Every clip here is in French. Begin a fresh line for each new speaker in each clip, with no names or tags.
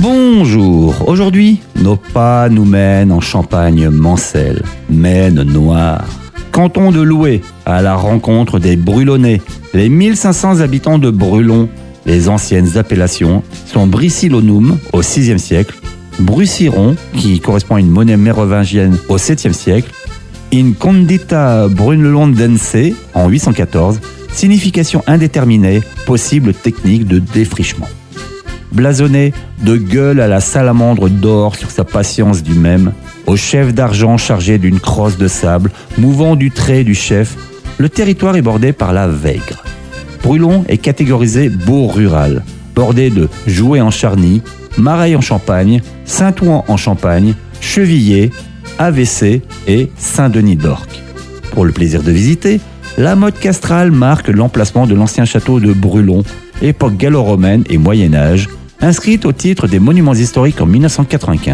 Bonjour, aujourd'hui, nos pas nous mènent en Champagne-Mancelle, Maine Noire. Canton de Loué, à la rencontre des Brulonnais. Les 1500 habitants de Brulon, les anciennes appellations, sont Bricilonum au VIe siècle, Bruciron, qui correspond à une monnaie mérovingienne au VIIe siècle, In Condita Brunlondense en 814, signification indéterminée, possible technique de défrichement. Blasonné de gueule à la salamandre d'or sur sa patience du même, au chef d'argent chargé d'une crosse de sable, mouvant du trait du chef, le territoire est bordé par la Vègre. Brulon est catégorisé beau rural, bordé de Joué en Charny, Mareil en Champagne, Saint-Ouen en Champagne, Chevilliers, AVC et Saint-Denis d'Orque. Pour le plaisir de visiter, la motte castrale marque l'emplacement de l'ancien château de Brulon, époque gallo-romaine et Moyen-Âge, inscrite au titre des monuments historiques en 1995.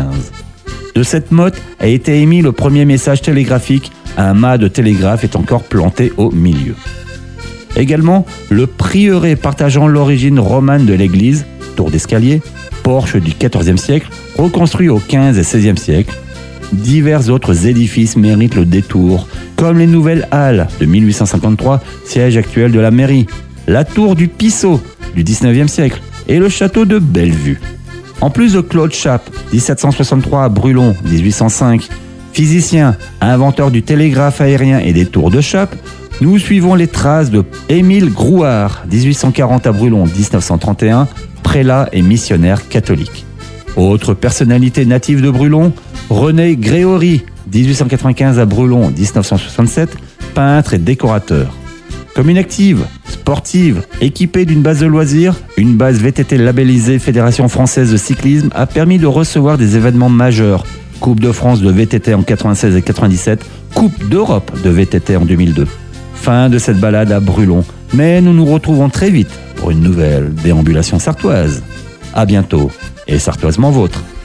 De cette motte a été émis le premier message télégraphique, un mât de télégraphe est encore planté au milieu. Également, le prieuré partageant l'origine romane de l'église, tour d'escalier, porche du XIVe siècle, reconstruit au XVe et XVIe siècle. Divers autres édifices méritent le détour, comme les nouvelles halles de 1853, siège actuel de la mairie, la tour du Pissot du XIXe siècle et le château de Bellevue. En plus de Claude Chappe, 1763 à Brulon, 1805, physicien, inventeur du télégraphe aérien et des tours de Chappe, nous suivons les traces de Émile Grouard, 1840 à Brulon, 1931, prélat et missionnaire catholique. Autre personnalité native de Brulon, René Gréory, 1895 à Brulon, 1967, peintre et décorateur. Commune active, sportive, équipée d'une base de loisirs, une base VTT labellisée Fédération Française de Cyclisme a permis de recevoir des événements majeurs. Coupe de France de VTT en 96 et 97, Coupe d'Europe de VTT en 2002. Fin de cette balade à Brulon, mais nous nous retrouvons très vite pour une nouvelle déambulation sartoise. À bientôt, et sartoisement vôtre.